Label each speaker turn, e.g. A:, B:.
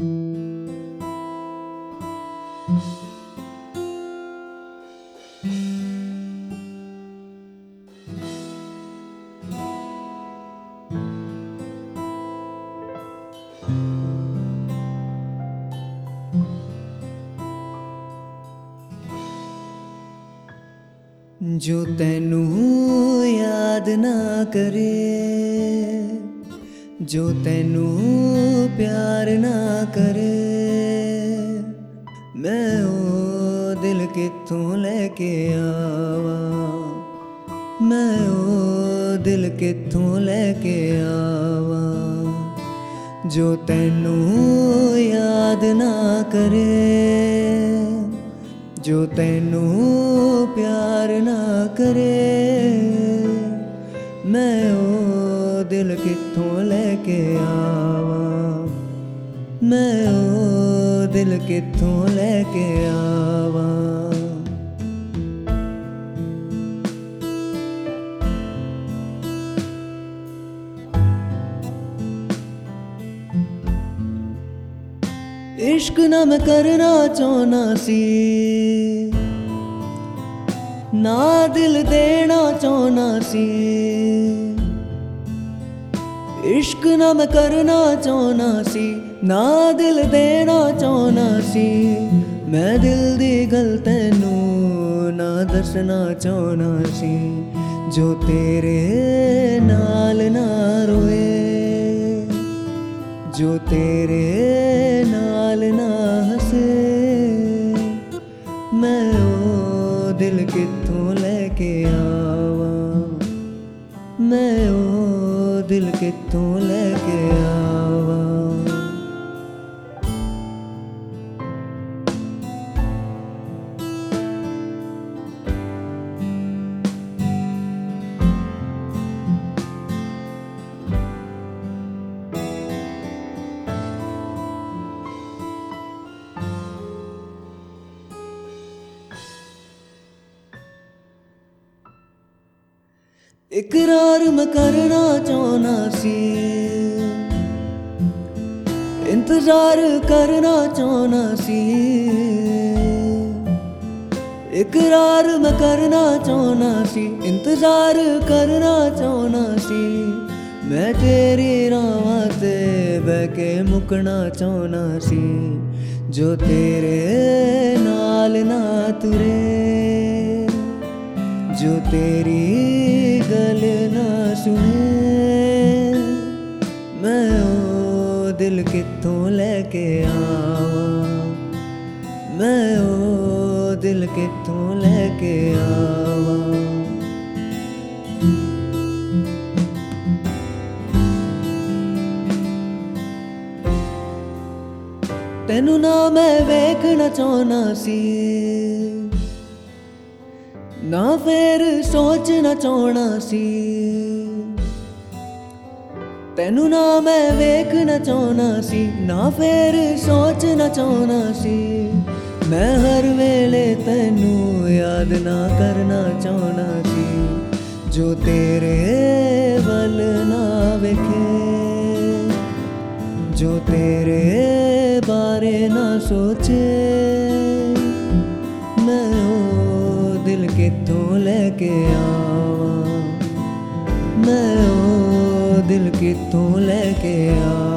A: जो तैनू याद ना करे, जो तैनू प्यार ना करे, मैं ओ दिल कित्थों लेके आवा, मैं ओ दिल कित्थों लेके आवा। जो तैनू याद ना करे, जो तैनू प्यार ना करे, मैं ओ दिल कित्थों लेके आवा, मैं ओ दिल कित्थों लेके आवा। इश्क ना मैं करना चाहना सी, ना दिल देना चाहना सी। इश्क ना मैं करना चाहना सी, ना दिल देना चाहना सी। मैं दिल दी गल तैनू ना दसना चाहना सी। जो तेरे नाल ना रोए, जो तेरे नाल ना हंसे, मैं ओ दिल कित्थों लेके आवा, मैं ओ दिल कित्थों लेके आवा। इकरार मैं करना चाहना सी, इंतजार करना चाहना सी। इकरार मैं करना चाहना सी, इंतजार करना चाहना सी। मैं तेरी रावां ते बह के मुकना चाहना सी। जो तेरे नाल ना तुरे, जो तेरी गल ना सुने, मैं ओ दिल कित्थों लेके आवा, मैं ओ दिल कित्थों लेके आवा। तैनू ना मैं वेखना चाहना सी, ना फिर सोचना चाहना सी। तैनू ना मैं वेखना चाहना सी, ना फिर सोचना चाहना सी। मैं हर वेले तैनू याद ना करना चाहना सी। जो तेरे वल ना वेखे, जो तेरे बारे ना सोचे, मैं ओ दिल कित्थों लेके आवा, मैं ओ दिल कित्थों लेके आवा।